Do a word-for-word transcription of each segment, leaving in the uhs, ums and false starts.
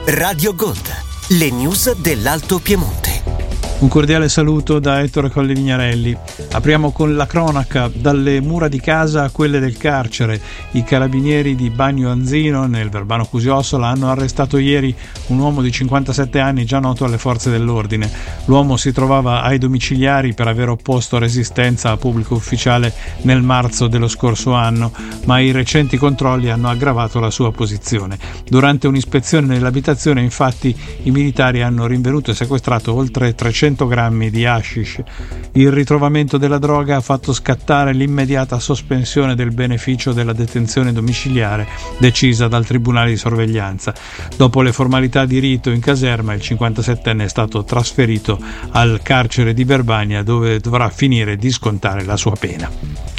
Radio Gold, le news dell'Alto Piemonte. Un cordiale saluto da Ettore Colli Vignarelli. Apriamo con la cronaca. Dalle mura di casa a quelle del carcere. I carabinieri di Bagno Anzino, nel Verbano Cusiosola, hanno arrestato ieri un uomo di cinquantasette anni già noto alle forze dell'ordine. L'uomo si trovava ai domiciliari per aver opposto resistenza a pubblico ufficiale nel marzo dello scorso anno, ma i recenti controlli hanno aggravato la sua posizione. Durante un'ispezione nell'abitazione, infatti, i militari hanno rinvenuto e sequestrato oltre trecento grammi di hashish. Il ritrovamento della droga ha fatto scattare l'immediata sospensione del beneficio della detenzione domiciliare decisa dal Tribunale di sorveglianza. Dopo le formalità di rito in caserma, il cinquantasettenne è stato trasferito al carcere di Verbania, dove dovrà finire di scontare la sua pena.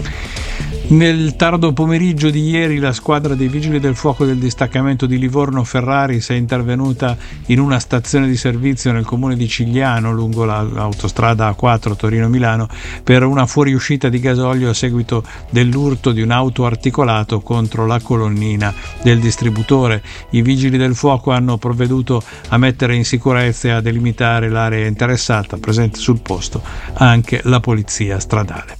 Nel tardo pomeriggio di ieri la squadra dei Vigili del Fuoco del distaccamento di Livorno Ferraris è intervenuta in una stazione di servizio nel comune di Cigliano, lungo l'autostrada A quattro Torino-Milano, per una fuoriuscita di gasolio a seguito dell'urto di un auto articolato contro la colonnina del distributore. I Vigili del Fuoco hanno provveduto a mettere in sicurezza e a delimitare l'area interessata, presente sul posto anche la polizia stradale.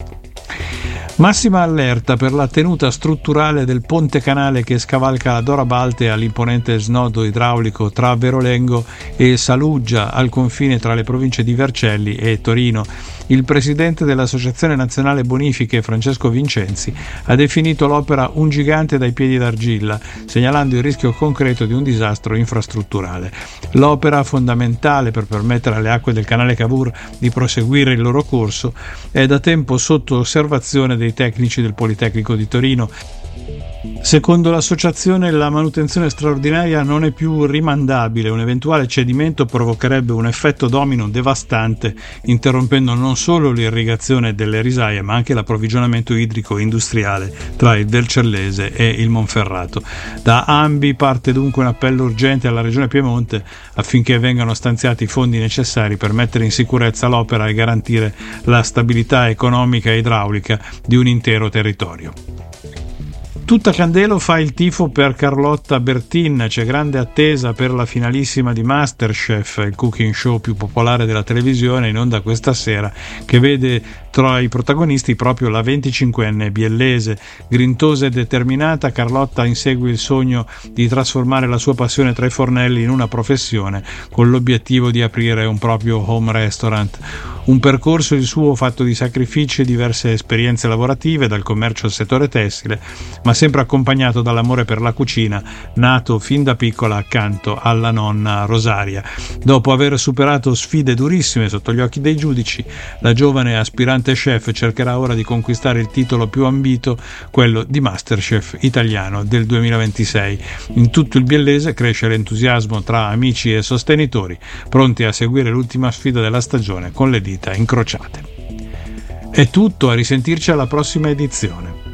Massima allerta per la tenuta strutturale del ponte canale che scavalca la Dora Balte all'imponente snodo idraulico tra Verolengo e Saluggia, al confine tra le province di Vercelli e Torino. Il presidente dell'Associazione Nazionale Bonifiche, Francesco Vincenzi, ha definito l'opera un gigante dai piedi d'argilla, segnalando il rischio concreto di un disastro infrastrutturale. L'opera, fondamentale per permettere alle acque del canale Cavour di proseguire il loro corso, è da tempo sotto osservazione dei tecnici del Politecnico di Torino. Secondo l'associazione, la manutenzione straordinaria non è più rimandabile. Un eventuale cedimento provocherebbe un effetto domino devastante, interrompendo non solo l'irrigazione delle risaie, ma anche l'approvvigionamento idrico industriale tra il Vercellese e il Monferrato. Da Ambi parte dunque un appello urgente alla Regione Piemonte affinché vengano stanziati i fondi necessari per mettere in sicurezza l'opera e garantire la stabilità economica e idraulica di un intero territorio. Tutta Candelo fa il tifo per Carlotta Bertin. C'è grande attesa per la finalissima di Masterchef, il cooking show più popolare della televisione, in onda questa sera, che vede tra i protagonisti proprio la venticinquenne biellese. Grintosa e determinata, Carlotta insegue il sogno di trasformare la sua passione tra i fornelli in una professione, con l'obiettivo di aprire un proprio home restaurant. Un percorso il suo fatto di sacrifici e diverse esperienze lavorative, dal commercio al settore tessile, ma sempre accompagnato dall'amore per la cucina, nato fin da piccola accanto alla nonna Rosaria. Dopo aver superato sfide durissime sotto gli occhi dei giudici, la giovane aspirante chef cercherà ora di conquistare il titolo più ambito, quello di Masterchef italiano del duemilaventisei. In tutto il biellese cresce l'entusiasmo tra amici e sostenitori, pronti a seguire l'ultima sfida della stagione con le dita incrociate. È tutto, a risentirci alla prossima edizione.